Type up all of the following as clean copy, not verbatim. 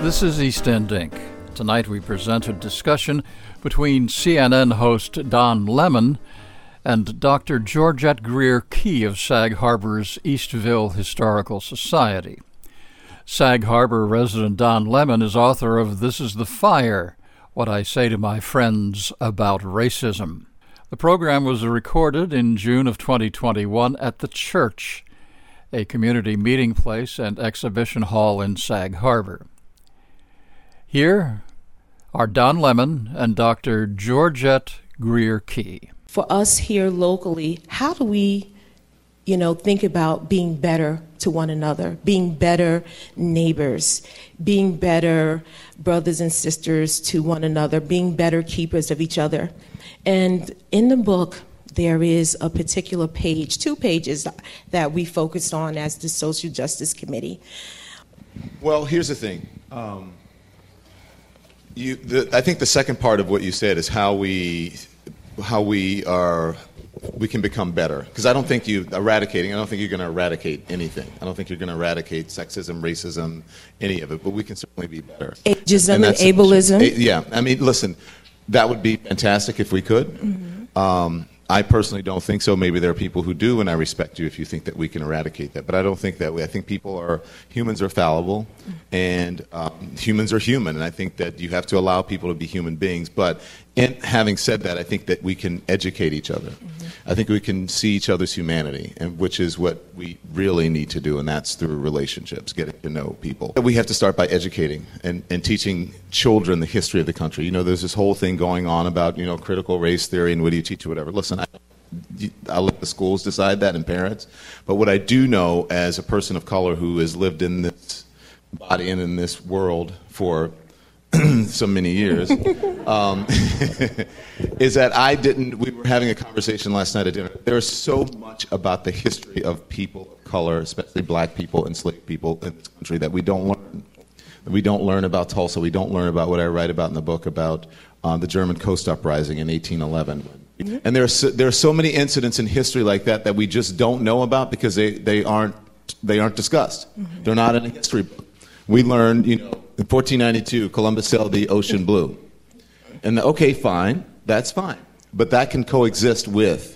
This is East End Inc. Tonight we present a discussion between CNN host Don Lemon and Dr. Georgette Greer Key of Sag Harbor's Eastville Historical Society. Sag Harbor resident Don Lemon is author of This is the Fire, What I Say to My Friends About Racism. The program was recorded in June of 2021 at The Church, a community meeting place and exhibition hall in Sag Harbor. Here are Don Lemon and Dr. Georgette Greer Key. For us here locally, how do we, think about being better to one another, being better neighbors, being better brothers and sisters to one another, being better keepers of each other? And in the book, there is a particular page, 2 pages that we focused on as the Social Justice Committee. Well, here's the thing. I think the second part of what you said is how we can become better. Because I don't think you're going to eradicate anything. I don't think you're going to eradicate sexism, racism, any of it. But we can certainly be better. Ageism and ableism. Yeah. I mean, listen, that would be fantastic if we could. Mm-hmm. I personally don't think so. Maybe there are people who do, and I respect you if you think that we can eradicate that. But I don't think that way. I think humans are fallible, and humans are human, and I think that you have to allow people to be human beings. But having said that, I think that we can educate each other. Mm-hmm. I think we can see each other's humanity, and which is what we really need to do, and that's through relationships, getting to know people. We have to start by educating and teaching children the history of the country. There's this whole thing going on about, critical race theory and what do you teach or whatever. Listen, I'll let the schools decide that and parents. But what I do know as a person of color who has lived in this body and in this world for so many years, is that we were having a conversation last night at dinner. There is so much about the history of people of color, especially black people, enslaved people in this country that we don't learn. We don't learn about Tulsa. We don't learn about what I write about in the book about the German Coast Uprising in 1811. Mm-hmm. And there are so many incidents in history like that we just don't know about because they aren't discussed. Mm-hmm. They're not in a history book. We learned, in 1492, Columbus sailed the ocean blue. And okay, fine, that's fine. But that can coexist with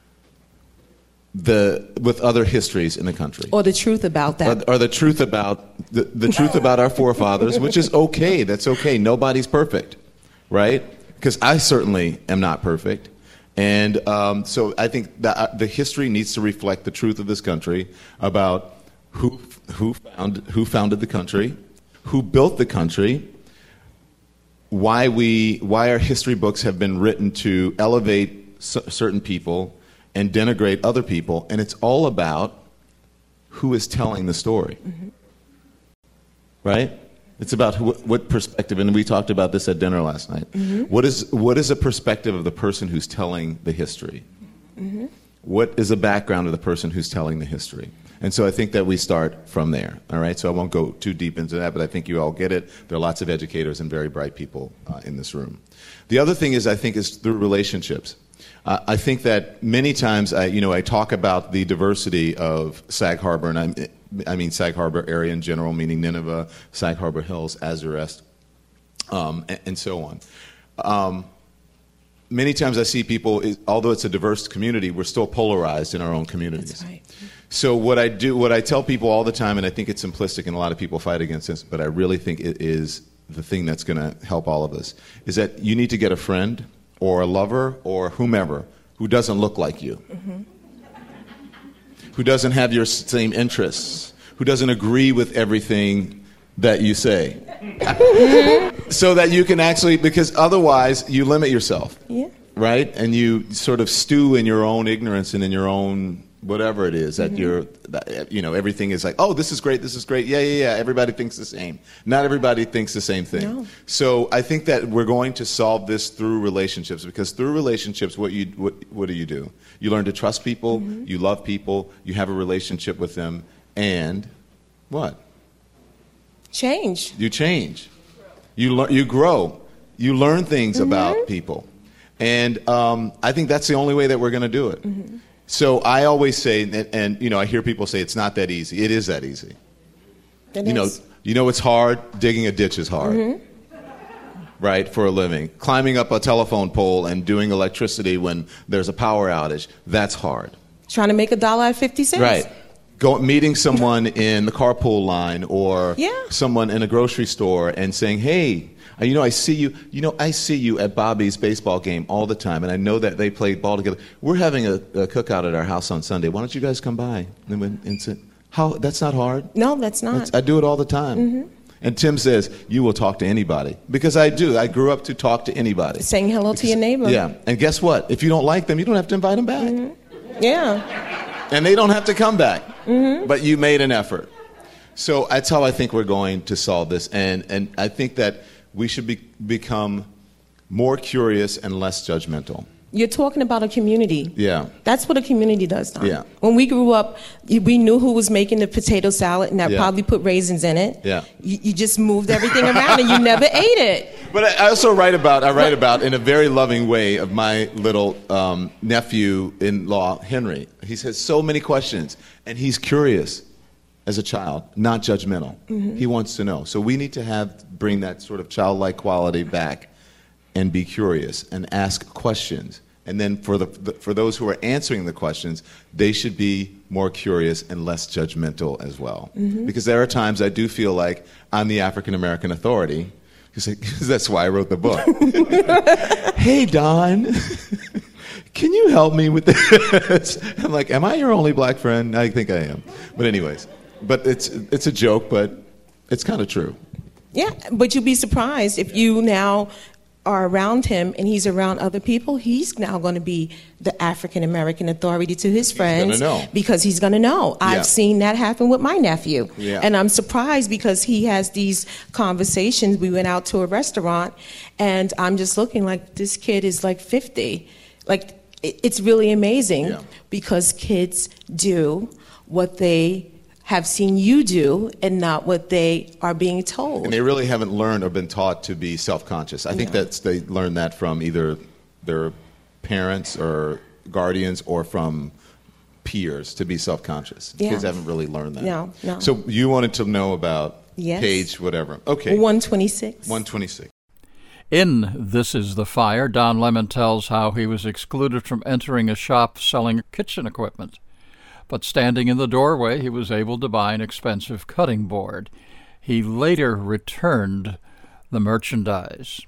other histories in the country. Or the truth about that. Or the truth about the truth about our forefathers, which is okay. That's okay. Nobody's perfect, right? Because I certainly am not perfect. And so I think that the history needs to reflect the truth of this country about who founded the country, who built the country, why our history books have been written to elevate certain people and denigrate other people, and it's all about who is telling the story, mm-hmm. right? It's about what perspective, and we talked about this at dinner last night. Mm-hmm. What is a perspective of the person who's telling the history? Mm-hmm. What is the background of the person who's telling the history? And so I think that we start from there, all right? So I won't go too deep into that, but I think you all get it. There are lots of educators and very bright people in this room. The other thing is through relationships. I think that many times I talk about the diversity of Sag Harbor, and I mean Sag Harbor area in general, meaning Nineveh, Sag Harbor Hills, Azurest, and so on. Many times I see people, although it's a diverse community, we're still polarized in our own communities. That's right. So what I tell people all the time, and I think it's simplistic and a lot of people fight against this, but I really think it is the thing that's going to help all of us, is that you need to get a friend or a lover or whomever who doesn't look like you, mm-hmm. who doesn't have your same interests, who doesn't agree with everything that you say. So that you can because otherwise you limit yourself, yeah. right? And you sort of stew in your own ignorance and in your own whatever it is that mm-hmm. Everything is like, oh, this is great, yeah, everybody thinks the same. Not everybody thinks the same thing. No. So I think that we're going to solve this through relationships, because through relationships, what do you do? You learn to trust people, mm-hmm. you love people, you have a relationship with them, and what? Change. You change. You grow. You learn things mm-hmm. about people. And I think that's the only way that we're going to do it. Mm-hmm. So I always say, and I hear people say it's not that easy. It is that easy. It is. You know it's hard? Digging a ditch is hard. Right, for a living. Climbing up a telephone pole and doing electricity when there's a power outage, that's hard. Trying to make $1.50. Right. Meeting someone in the carpool line or someone in a grocery store and saying, hey, I see you at Bobby's baseball game all the time, and I know that they play ball together. We're having a cookout at our house on Sunday. Why don't you guys come by? And say, that's not hard. No, that's not. I do it all the time. And Tim says, you will talk to anybody. Because I do. I grew up to talk to anybody. Saying hello to your neighbor. Yeah. And guess what? If you don't like them, you don't have to invite them back. Yeah. And they don't have to come back. But you made an effort. So that's how I think we're going to solve this. And I think that we should become more curious and less judgmental. You're talking about a community. Yeah. That's what a community does, Tom. Yeah. When we grew up, we knew who was making the potato salad, and that probably put raisins in it. Yeah. You just moved everything around, and you never ate it. But I also write about in a very loving way of my little nephew-in-law, Henry. He has so many questions, and he's curious as a child, not judgmental. He wants to know. So we need to bring that sort of childlike quality back and be curious and ask questions. And then for those who are answering the questions, they should be more curious and less judgmental as well. Because there are times I do feel like I'm the African American authority, because that's why I wrote the book. Hey, Don, can you help me with this? I'm like, am I your only black friend? I think I am. But anyways, it's a joke, but it's kind of true. Yeah, but you'd be surprised if you now are around him and he's around other people, he's now going to be the African American authority to his friends because he's going to know. I've seen that happen with my nephew. And I'm surprised because he has these conversations. We went out to a restaurant and I'm just looking like this kid is like 50. Like it's really amazing because kids do what they have seen you do and not what they are being told. And they really haven't learned or been taught to be self-conscious. I think they learned that from either their parents or guardians or from peers to be self-conscious. Kids haven't really learned that. No. So you wanted to know about page whatever. Okay. 126. 126. In This Is the Fire, Don Lemon tells how he was excluded from entering a shop selling kitchen equipment. But standing in the doorway, he was able to buy an expensive cutting board. He later returned the merchandise.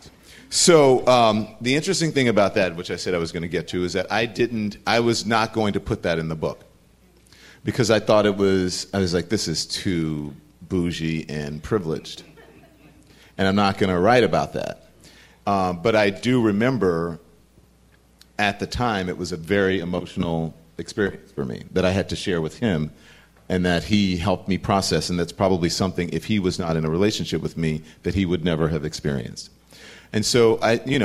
So the interesting thing about that, which I said I was going to get to, is that I was not going to put that in the book. Because I thought I was like, this is too bougie and privileged. And I'm not going to write about that. But I do remember at the time it was a very emotional experience for me that I had to share with him and that he helped me process, and that's probably something, if he was not in a relationship with me, that he would never have experienced. And so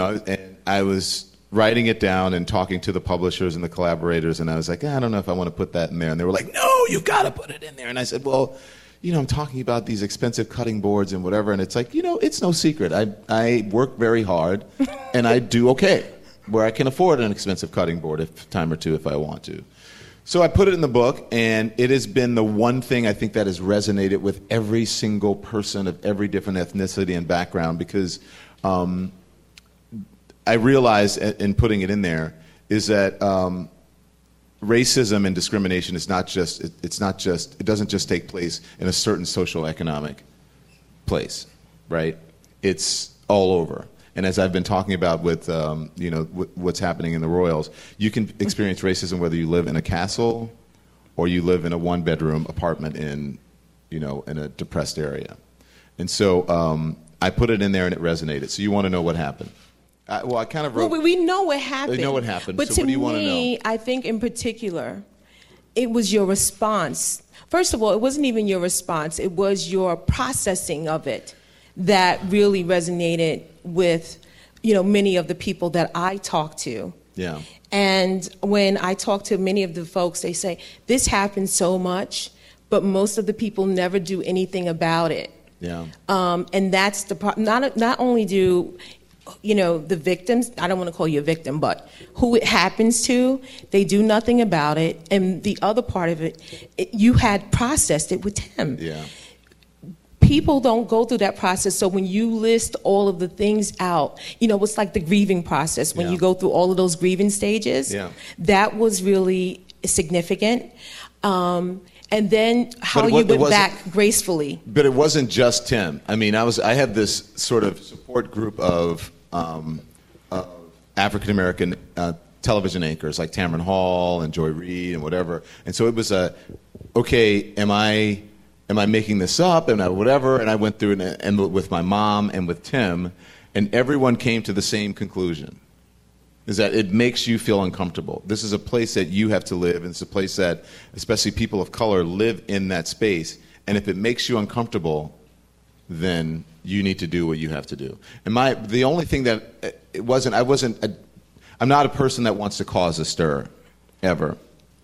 I was writing it down and talking to the publishers and the collaborators, and I was like, I don't know if I want to put that in there. And they were like, no, you've got to put it in there. And I said, well, I'm talking about these expensive cutting boards and whatever, and it's like, it's no secret. I work very hard, and I do okay, where I can afford an expensive cutting board a time or two if I want to. So I put it in the book, and it has been the one thing I think that has resonated with every single person of every different ethnicity and background, because I realized in putting it in there is that racism and discrimination is it doesn't just take place in a certain social economic place, right? It's all over. And as I've been talking about with what's happening in the Royals, you can experience racism whether you live in a castle or you live in a one-bedroom apartment in a depressed area. And so I put it in there and it resonated. So you want to know what happened? I kind of wrote. Well, we know what happened. We know what happened. But so what do you want to know? I think in particular, it was your response. First of all, it wasn't even your response. It was your processing of it that really resonated with, many of the people that I talk to. Yeah. And when I talk to many of the folks, they say, this happens so much, but most of the people never do anything about it. Yeah. And that's the problem. Not only do, the victims, I don't want to call you a victim, but who it happens to, they do nothing about it. And the other part of it, you had processed it with him. Yeah. people don't go through that process. So when you list all of the things out, it's like the grieving process. When you go through all of those grieving stages, that was really significant. And then how you went back gracefully. But it wasn't just Tim. I mean, I had this sort of support group of African American television anchors like Tamron Hall and Joy Reid and whatever. And so it was okay, am I making this up and whatever? And I went through and with my mom and with Tim, and everyone came to the same conclusion, is that it makes you feel uncomfortable. This is a place that you have to live, and it's a place that, especially people of color, live in that space. And if it makes you uncomfortable, then you need to do what you have to do. And the only thing that I'm not a person that wants to cause a stir, ever.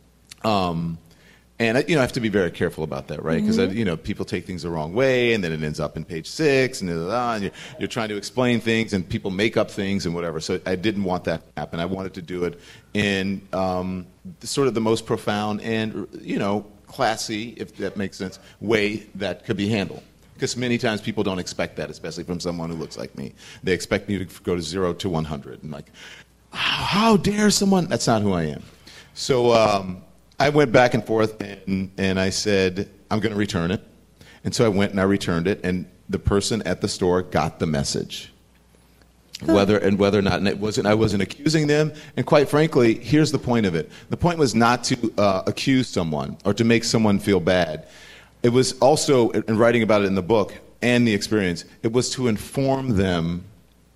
And I have to be very careful about that, right? Because people take things the wrong way, and then it ends up in page 6, and you're trying to explain things, and people make up things and whatever. So I didn't want that to happen. I wanted to do it in sort of the most profound and classy, if that makes sense, way that could be handled. Because many times people don't expect that, especially from someone who looks like me. They expect me to go to 0 to 100, and like, how dare someone? That's not who I am. So I went back and forth, and I said, I'm going to return it. And so I went and I returned it, and the person at the store got the message. Whether or not, and I wasn't accusing them. And quite frankly, here's the point of it. The point was not to accuse someone or to make someone feel bad. It was also, in writing about it in the book and the experience, it was to inform them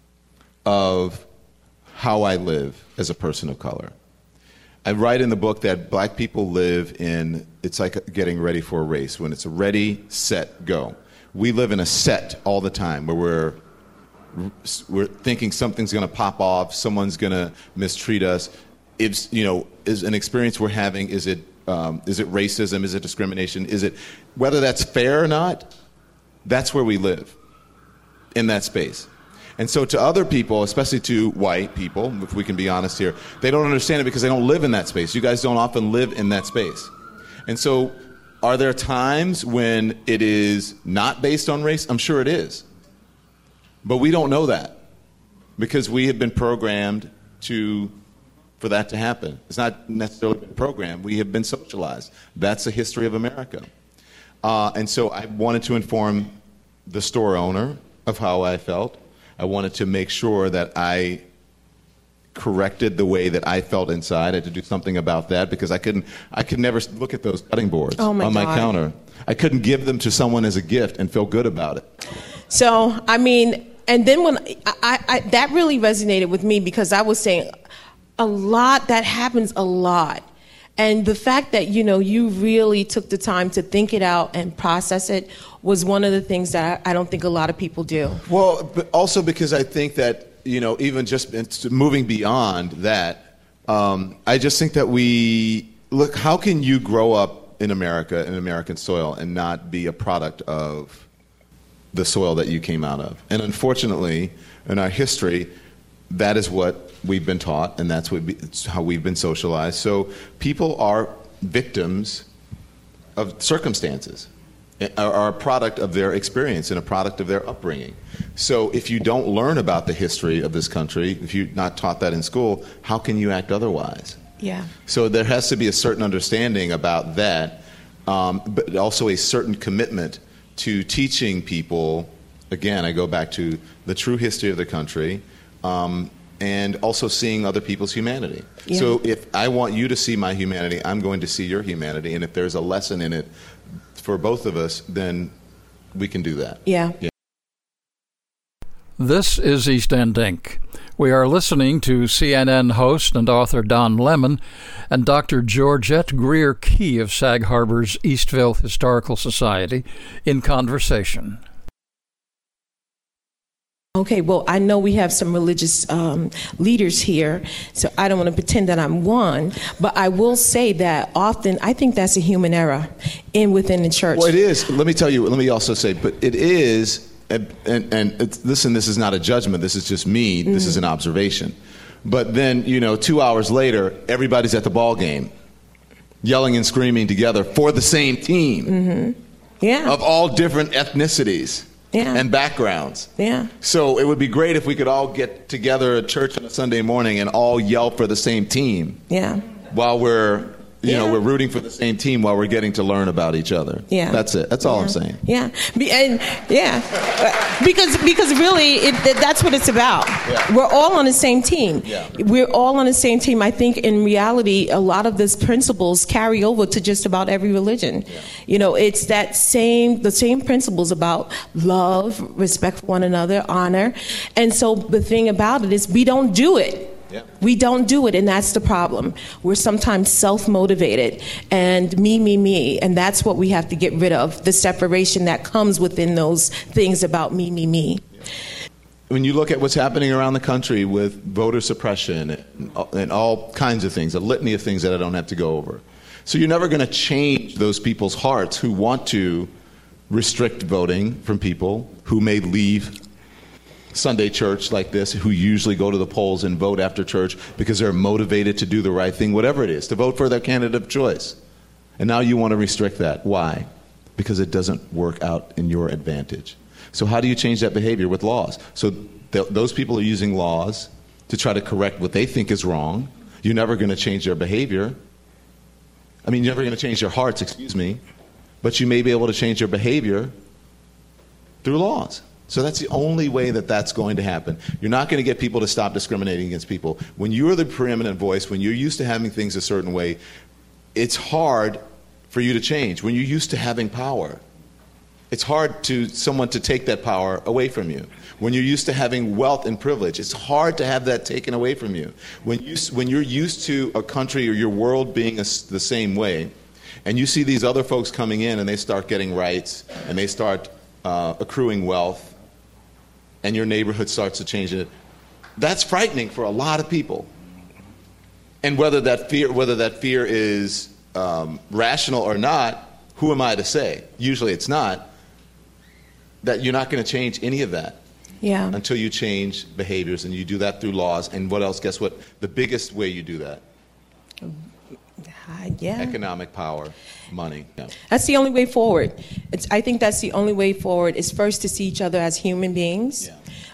of how I live as a person of color. I write in the book that black people live in, it's like getting ready for a race. When it's a ready, set, go. We live in a set all the time where we're thinking something's going to pop off, someone's going to mistreat us. Is an experience we're having, is it racism, is it discrimination, is it, whether that's fair or not, that's where we live, in that space. And so to other people, especially to white people, if we can be honest here, they don't understand it because they don't live in that space. You guys don't often live in that space. And so are there times when it is not based on race? I'm sure it is. But we don't know that because we have been programmed for that to happen. It's not necessarily been programmed. We have been socialized. That's the history of America. And so I wanted to inform the store owner of how I felt. I wanted to make sure that I corrected the way that I felt inside. I had to do something about that because I could never look at those cutting boards on my counter. I couldn't give them to someone as a gift and feel good about it. So, and then when I that really resonated with me because I was saying that happens a lot. And the fact that, you really took the time to think it out and process it was one of the things that I don't think a lot of people do. Well, but also because I think that, even just moving beyond that, I just think that how can you grow up in America, in American soil, and not be a product of the soil that you came out of? And unfortunately, in our history, that is what we've been taught, and it's how we've been socialized. So people are victims of circumstances, are a product of their experience and a product of their upbringing. So if you don't learn about the history of this country, if you're not taught that in school, how can you act otherwise? Yeah. So there has to be a certain understanding about that, but also a certain commitment to teaching people, again, I go back to the true history of the country, and also seeing other people's humanity. Yeah. So if I want you to see my humanity, I'm going to see your humanity. And if there's a lesson in it for both of us, then we can do that. Yeah. This is East End Inc. We are listening to CNN host and author Don Lemon and Dr. Georgette Greer Key of Sag Harbor's Eastville Historical Society in conversation. Okay, well, I know we have some religious leaders here, so I don't want to pretend that I'm one, but I will say that often I think that's a human error within the church. Well, it is. Let me also say, but it is, and listen, this is not a judgment, this is just me, this is an observation. But then, 2 hours later, everybody's at the ball game, yelling and screaming together for the same team. Mm-hmm. Yeah. of all different ethnicities and backgrounds. Yeah. So it would be great if we could all get together at church on a Sunday morning and all yell for the same team. Yeah. While we're we're rooting for the same team while we're getting to learn about each other. Yeah. That's it. That's all I'm saying. Yeah. Because really, that's what it's about. Yeah. We're all on the same team. Yeah. We're all on the same team. I think in reality, a lot of these principles carry over to just about every religion. Yeah. It's the same principles about love, respect for one another, honor. And so the thing about it is we don't do it. Yeah. We don't do it, and that's the problem. We're sometimes self-motivated and me, and that's what we have to get rid of, the separation that comes within those things about me. When you look at what's happening around the country with voter suppression and all kinds of things, a litany of things that I don't have to go over. So you're never going to change those people's hearts who want to restrict voting from people who may leave Sunday church like this, who usually go to the polls and vote after church because they're motivated to do the right thing, whatever it is, to vote for their candidate of choice. And now you want to restrict that. Why? Because it doesn't work out in your advantage. So how do you change that behavior? With laws. So those people are using laws to try to correct what they think is wrong. You're never going to change their behavior. You're never going to change their hearts, but you may be able to change their behavior through laws. So that's the only way that that's going to happen. You're not going to get people to stop discriminating against people. When you're the preeminent voice, when you're used to having things a certain way, it's hard for you to change. When you're used to having power, it's hard to someone to take that power away from you. When you're used to having wealth and privilege, it's hard to have that taken away from you. When you're used to a country or your world being the same way, and you see these other folks coming in and they start getting rights and they start accruing wealth, and your neighborhood starts to change it, that's frightening for a lot of people. And whether that fear is rational or not, who am I to say? Usually it's not. That you're not going to change any of that until you change behaviors, and you do that through laws. And what else? Guess what? The biggest way you do that? Economic power, money. Yeah. That's the only way forward. I think that's the only way forward is first to see each other as human beings,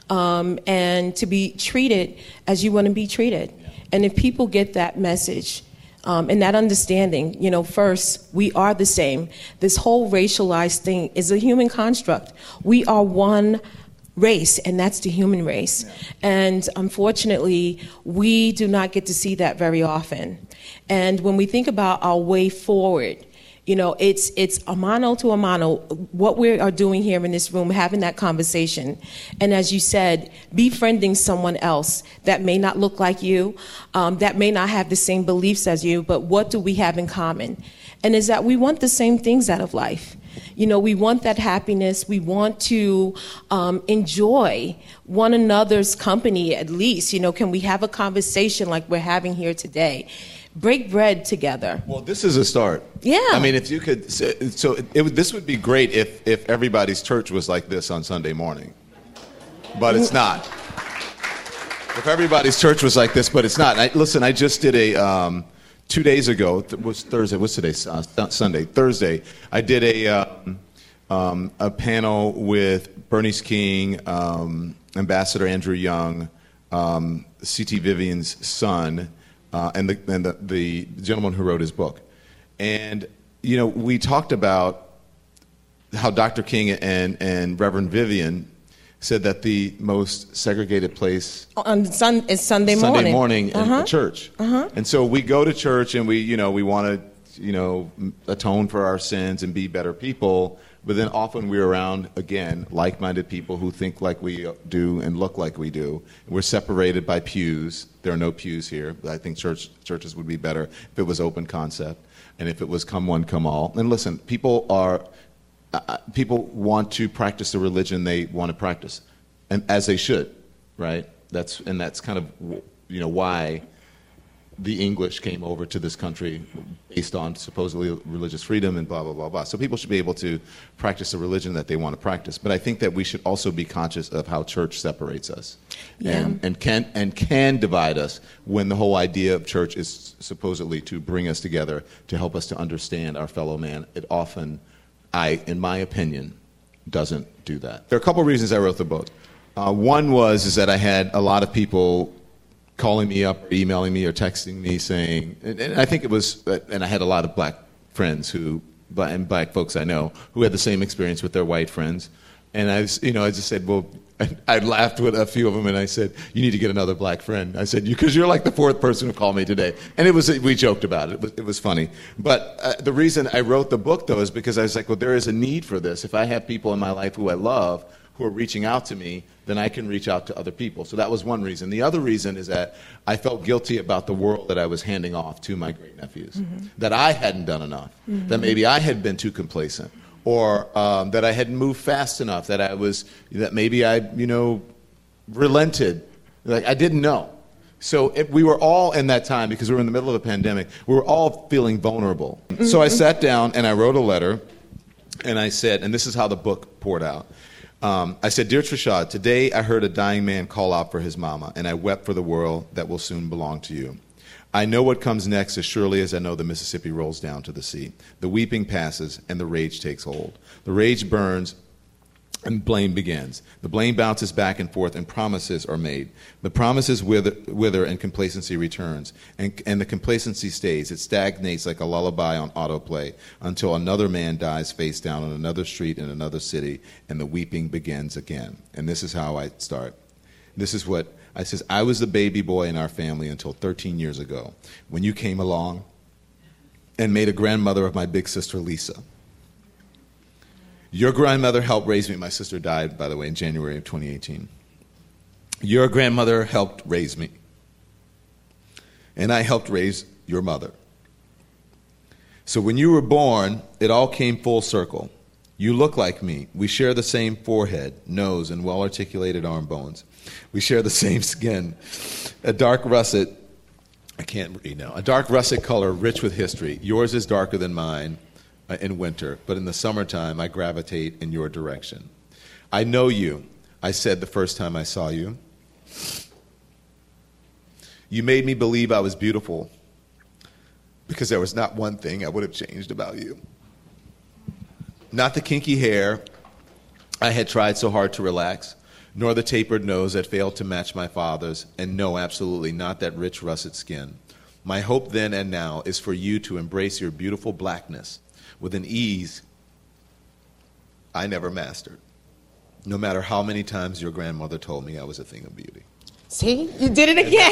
and to be treated as you want to be treated. Yeah. And if people get that message and that understanding, first, we are the same. This whole racialized thing is a human construct. We are one race, and that's the human race. Yeah. And unfortunately, we do not get to see that very often. And when we think about our way forward, it's a mano to a mano, what we are doing here in this room, having that conversation. And as you said, befriending someone else that may not look like you, that may not have the same beliefs as you, but what do we have in common? And is that we want the same things out of life. We want that happiness. We want to enjoy one another's company at least. Can we have a conversation like we're having here today? Break bread together. Well, this is a start. Yeah. If you could, this would be great if everybody's church was like this on Sunday morning. But it's not. If everybody's church was like this, but it's not. I just did a... 2 days ago, it was Thursday. What's today? Sunday. Thursday. I did a panel with Bernice King, Ambassador Andrew Young, C.T. Vivian's son, and the gentleman who wrote his book. And we talked about how Dr. King and Reverend Vivian said that the most segregated place is Sunday morning in the church. And so we go to church and we want to, atone for our sins and be better people. But then often we're around, again, like-minded people who think like we do and look like we do. We're separated by pews. There are no pews here. I think churches would be better if it was open concept and if it was come one, come all. And listen, people want to practice the religion they want to practice, and as they should, right? That's kind of why the English came over to this country, based on supposedly religious freedom and blah blah blah blah. So people should be able to practice the religion that they want to practice. But I think that we should also be conscious of how church separates us, and can divide us when the whole idea of church is supposedly to bring us together, to help us to understand our fellow man. It often in my opinion, doesn't do that. There are a couple of reasons I wrote the book. One was that I had a lot of people calling me up, or emailing me, or texting me saying, and I think it was, and I had a lot of black friends and black folks I know who had the same experience with their white friends. And I just said, well, I laughed with a few of them, and I said, you need to get another black friend. I said, because you're like the fourth person who called me today. And we joked about it. It was funny. But the reason I wrote the book, though, is because I was like, well, there is a need for this. If I have people in my life who I love who are reaching out to me, then I can reach out to other people. So that was one reason. The other reason is that I felt guilty about the world that I was handing off to my great-nephews, that I hadn't done enough, that maybe I had been too complacent, or that I hadn't moved fast enough, that maybe I, relented. Like, I didn't know. So we were all in that time, because we were in the middle of a pandemic, we were all feeling vulnerable. So I sat down and I wrote a letter, and I said, and this is how the book poured out. I said, Dear Trishad, today I heard a dying man call out for his mama, and I wept for the world that will soon belong to you. I know what comes next as surely as I know the Mississippi rolls down to the sea. The weeping passes, and the rage takes hold. The rage burns, and blame begins. The blame bounces back and forth, and promises are made. The promises wither and complacency returns. And the complacency stays. It stagnates like a lullaby on autoplay until another man dies face down on another street in another city, and the weeping begins again. And this is how I start. This is what I says. I was the baby boy in our family until 13 years ago, when you came along and made a grandmother of my big sister, Lisa. Your grandmother helped raise me. My sister died, by the way, in January of 2018. Your grandmother helped raise me. And I helped raise your mother. So when you were born, it all came full circle. You look like me. We share the same forehead, nose, and well-articulated arm bones. We share the same skin. A dark russet, I can't read now, a dark russet color rich with history. Yours is darker than mine. In winter, but in the summertime, I gravitate in your direction. I know you, I said the first time I saw you. You made me believe I was beautiful, because there was not one thing I would have changed about you. Not the kinky hair I had tried so hard to relax, nor the tapered nose that failed to match my father's, and no, absolutely not that rich russet skin. My hope then and now is for you to embrace your beautiful blackness with an ease I never mastered, no matter how many times your grandmother told me I was a thing of beauty. See? You did it again.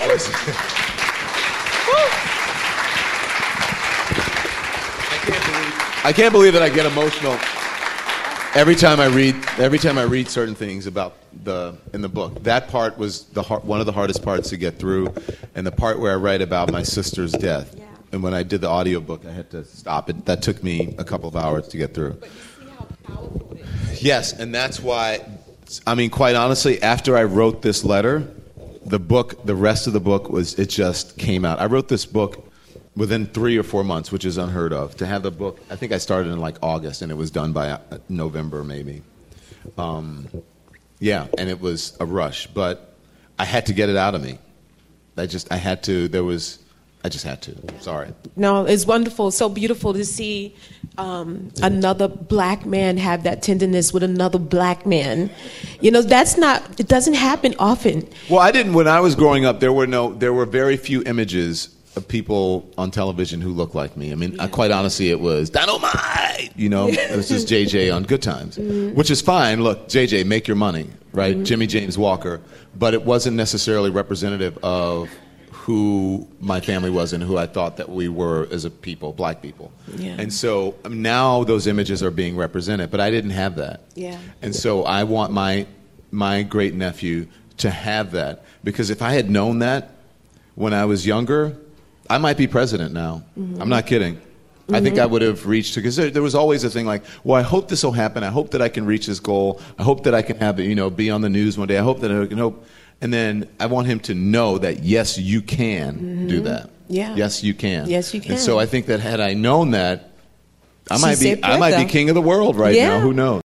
I can't believe that I get emotional every time I read certain things about in the book. That part was one of the hardest parts to get through, and the part where I write about my sister's death. Yeah. And when I did the audiobook, I had to stop it. That took me a couple of hours to get through. But you see how powerful it is. Yes, and that's why, quite honestly, after I wrote this letter, the rest of the book it just came out. I wrote this book within 3 or 4 months, which is unheard of. To have the book, I think I started in like August, and it was done by November maybe. Yeah, and it was a rush, but I had to get it out of me. I just had to. Sorry. No, it's wonderful. It's so beautiful to see another black man have that tenderness with another black man. It doesn't happen often. Well, when I was growing up, there were very few images of people on television who looked like me. Quite honestly, it was Dynamite! It was just JJ on Good Times, which is fine. Look, JJ, make your money, right? Jimmy James Walker. But it wasn't necessarily representative of who my family was and who I thought that we were as a people, black people. Yeah. And so now those images are being represented, but I didn't have that. Yeah. And so I want my great nephew to have that, because if I had known that when I was younger, I might be president now. I'm not kidding. I think I would have reached, because there was always a thing like, well, I hope this will happen. I hope that I can reach this goal. I hope that I can have it, be on the news one day. I hope that I can hope. And then I want him to know that, yes, you can do that. Yeah. Yes, you can. Yes, you can. And so I think that had I known that, I might be king of the world right now. Who knows?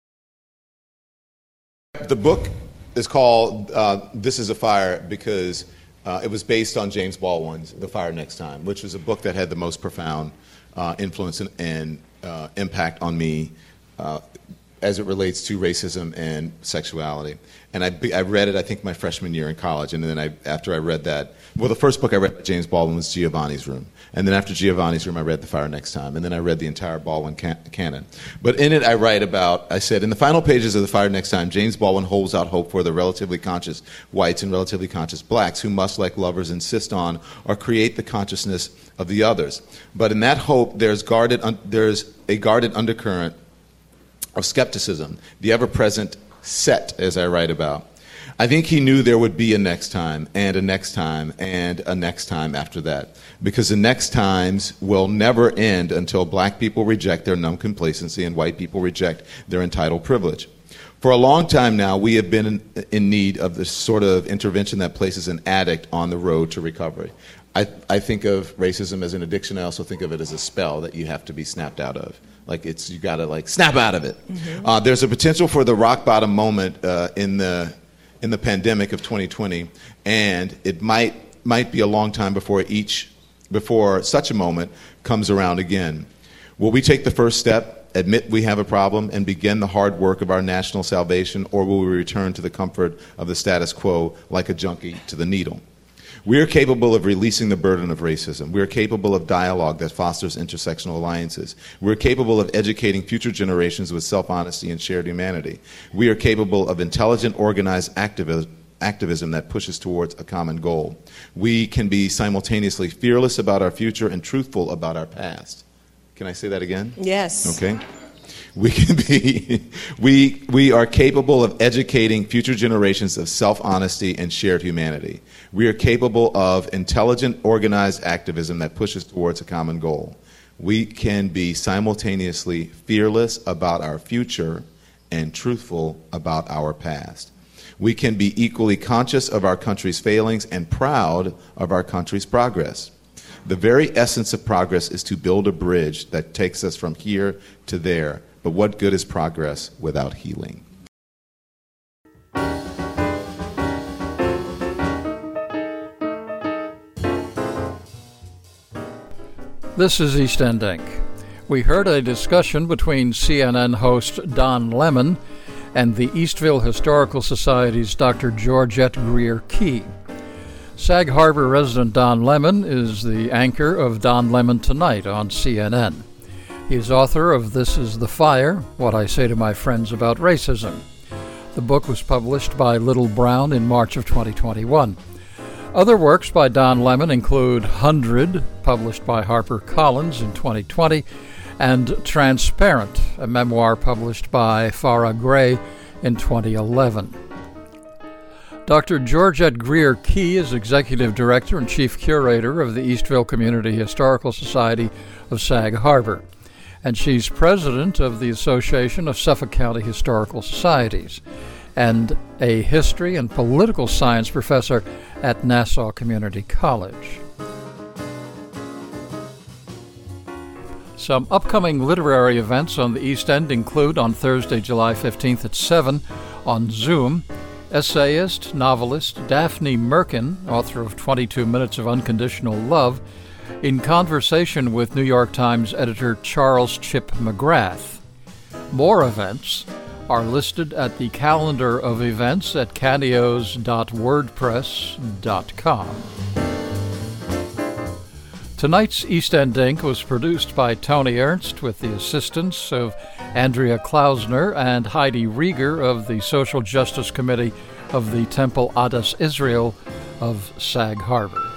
The book is called This Is a Fire because it was based on James Baldwin's The Fire Next Time, which was a book that had the most profound influence and impact on me as it relates to racism and sexuality. And I read it, I think, my freshman year in college. And then after I read that, well, the first book I read by James Baldwin was Giovanni's Room. And then after Giovanni's Room, I read The Fire Next Time. And then I read the entire Baldwin canon. But in it, I said, in the final pages of The Fire Next Time, James Baldwin holds out hope for the relatively conscious whites and relatively conscious blacks who must, like lovers, insist on or create the consciousness of the others. But in that hope, there's a guarded undercurrent of skepticism, the ever-present set, as I write about. I think he knew there would be a next time, and a next time, and a next time after that, because the next times will never end until black people reject their numb complacency and white people reject their entitled privilege. For a long time now, we have been in need of this sort of intervention that places an addict on the road to recovery. I think of racism as an addiction. I also think of it as a spell that you have to be snapped out of. You got to snap out of it. Mm-hmm. There's a potential for the rock bottom moment in the pandemic of 2020, and it might be a long time before such a moment comes around again. Will we take the first step, admit we have a problem, and begin the hard work of our national salvation, or will we return to the comfort of the status quo like a junkie to the needle? We are capable of releasing the burden of racism. We are capable of dialogue that fosters intersectional alliances. We are capable of educating future generations with self-honesty and shared humanity. We are capable of intelligent, organized activism that pushes towards a common goal. We can be simultaneously fearless about our future and truthful about our past. Can I say that again? Yes. Okay. We are capable of educating future generations of self-honesty and shared humanity. We are capable of intelligent, organized activism that pushes towards a common goal. We can be simultaneously fearless about our future and truthful about our past. We can be equally conscious of our country's failings and proud of our country's progress. The very essence of progress is to build a bridge that takes us from here to there. But what good is progress without healing? This is East End Inc. We heard a discussion between CNN host Don Lemon and the Eastville Historical Society's Dr. Georgette Greer Key. Sag Harbor resident Don Lemon is the anchor of Don Lemon Tonight on CNN. He is author of This is the Fire, What I Say to My Friends About Racism. The book was published by Little Brown in March of 2021. Other works by Don Lemon include 100, published by HarperCollins in 2020, and Transparent, a memoir published by Farah Gray in 2011. Dr. Georgette Greer Key is Executive Director and Chief Curator of the Eastville Community Historical Society of Sag Harbor, and she's President of the Association of Suffolk County Historical Societies, and a history and political science professor at Nassau Community College. Some upcoming literary events on the East End include on Thursday, July 15th at 7 on Zoom, essayist, novelist Daphne Merkin, author of 22 Minutes of Unconditional Love, in conversation with New York Times editor Charles Chip McGrath. More events are listed at the calendar of events at canios.wordpress.com. Tonight's East End Inc. was produced by Tony Ernst with the assistance of Andrea Klausner and Heidi Rieger of the Social Justice Committee of the Temple Adas Israel of Sag Harbor.